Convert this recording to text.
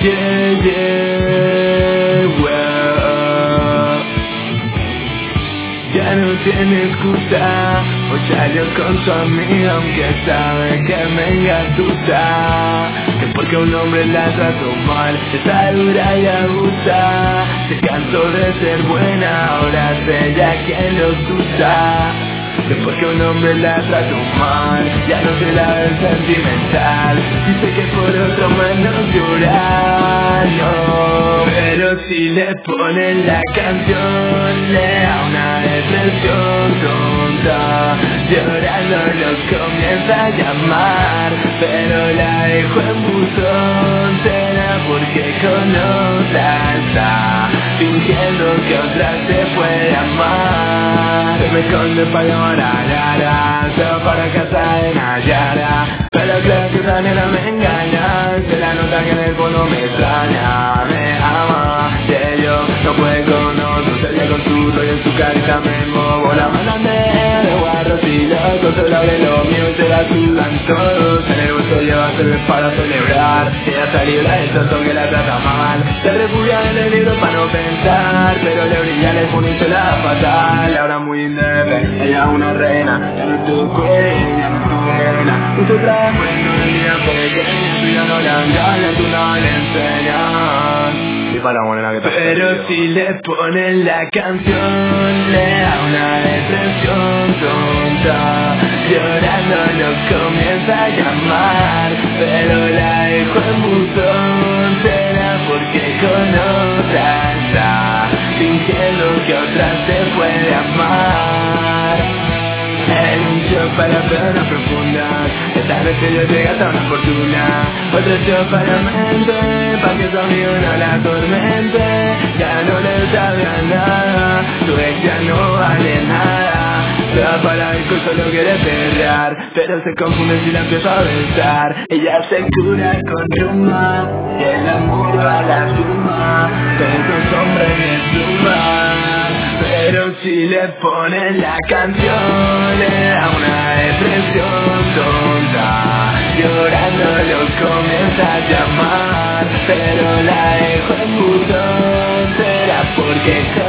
yeah, yeah, wow. Ya no tiene excusa, pues salió con su amiga aunque sabe que me engatusa. Que porque un hombre la trató mal, está dura y abusa. Se cansó de ser buena, ahora es ella quien los usa. Que porque un hombre la trató mal, ya no se la ve sentimental. Dice que por otro menos llorar, no. Pero si le ponen la canción, le da una depresión tonta. Llorando los comienza a llamar, pero la dejó en buzón. Será porque con otra está fingiendo que otra se puede amar. Se me esconde para llamar a Lara, se va para casa de Nayara, pero creo que esa nena me engaña. Se la nota que en el fondo me extraña, me ama, que yo no puede con otro. Se dio con su rollo en su carita, me movo la mano de guarros y locos. Se habla de lo mío y se la sudan todos. En el bolso lleva cerveza para celebrar. Ella salió la del que la trata mal. Se refugia en el libro para no pensar, pero le brilla el iPhone y se la da fatal. Ahora muy independiente, ella es una reina. Ya no tu queen, ya no tu reina. Y tú traes bueno el día pequeño. Tú ya no la engañas, tú no le enseñas. Y para la morena que te pero si le ponen la canción, le da una depresión tonta. Llorando nos comienza a llamar, pero la dejó en buzón. Será porque con otra está fingiendo que otra se puede amar. En un show para penas profundas, esta noche yo llegué hasta una fortuna. Otro show para mente, pa' que su amigo no la atormente. Ya no le sabía nada, tu ex ya no vale nada. Se va para el disco, solo quiere perrear, pero se confunde si la empieza a besar. Ella se cura con Yuma, y el amor va a la suma, pero esos hombres me suman. Pero si le ponen la canción, le da una depresión tonta. Llorando los comienza a llamar, pero la dejo en buzón. Será porque